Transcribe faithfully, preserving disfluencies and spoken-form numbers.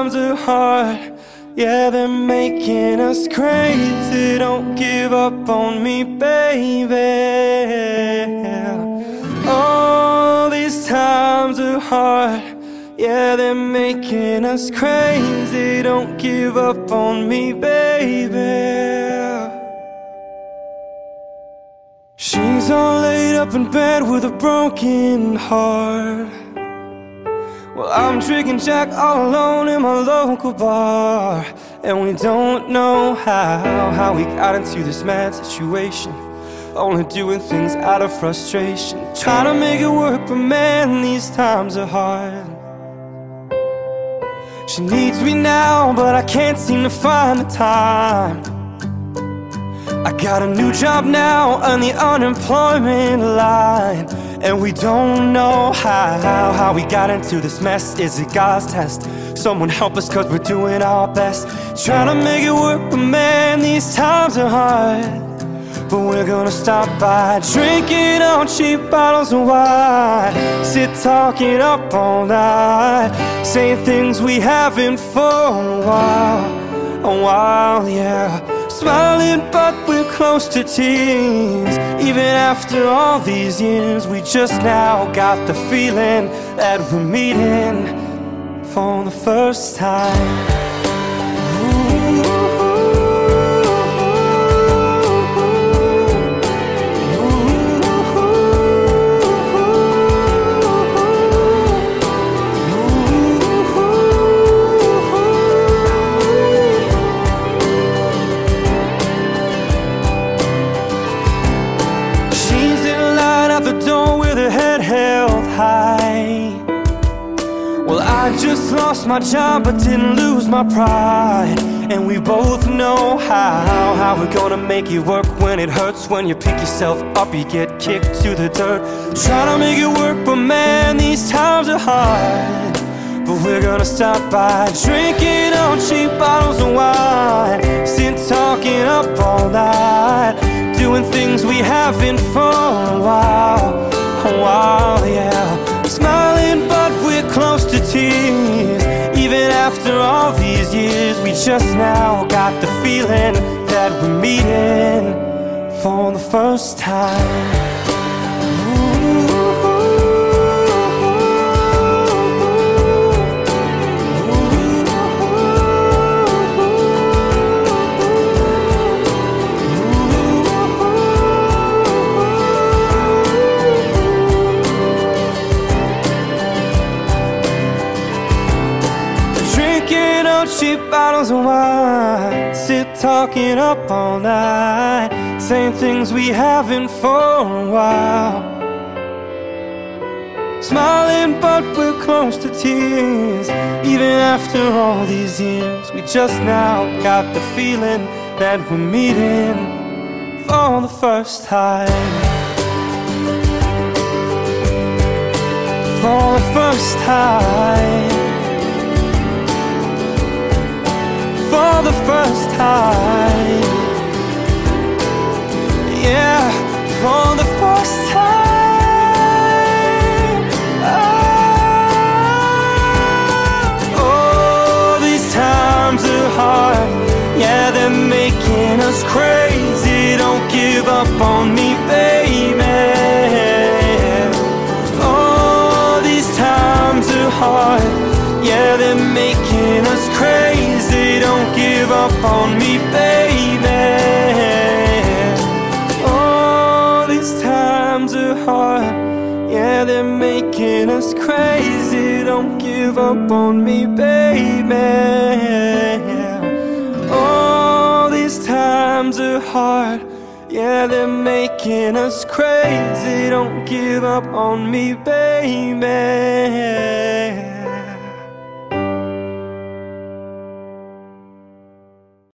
times are hard. Yeah, they're making us crazy. Don't give up on me, baby. All these times are hard. Yeah, they're making us crazy. Don't give up on me, baby. She's all laid up in bed with a broken heart. Well, I'm drinking Jack all alone in my local bar. And we don't know how, how we got into this mad situation. Only doing things out of frustration, trying to make it work, but man, these times are hard. She needs me now, but I can't seem to find the time. I got a new job now on the unemployment line. And we don't know how, how we got into this mess. Is it God's test? Someone help us, cause we're doing our best, trying to make it work, but man, these times are hard. But we're gonna stop by drinking on cheap bottles of wine, sit talking up all night, saying things we haven't for a while, a while, yeah. Smiling but we're close to tears. Even after all these years, we just now got the feeling that we're meeting for the first time. Well, I just lost my job but didn't lose my pride. And we both know how, how we're gonna make it work when it hurts. When you pick yourself up, you get kicked to the dirt. Trying to make it work, but man, these times are hard. But we're gonna stop by drinking on cheap bottles of wine, sit talking up all night, doing things we haven't for a while, a while, yeah. Smiling but we're close to tears. Even after all these years, we just now got the feeling that we're meeting for the first time. Cheap bottles of wine, sit talking up all night, saying things we haven't for a while. Smiling but we're close to tears. Even after all these years, we just now got the feeling that we're meeting for the first time. For the first time. For the first time, yeah, for the first time. Oh, oh, these times are hard. Yeah, they're making us crazy. Don't give up on me, baby. Oh, these times are hard. Yeah, they're making us crazy. Don't give up on me, baby. Oh, these times are hard. Yeah, they're making us crazy. Don't give up on me, baby. Oh, these times are hard. Yeah, they're making us crazy. Don't give up on me, baby.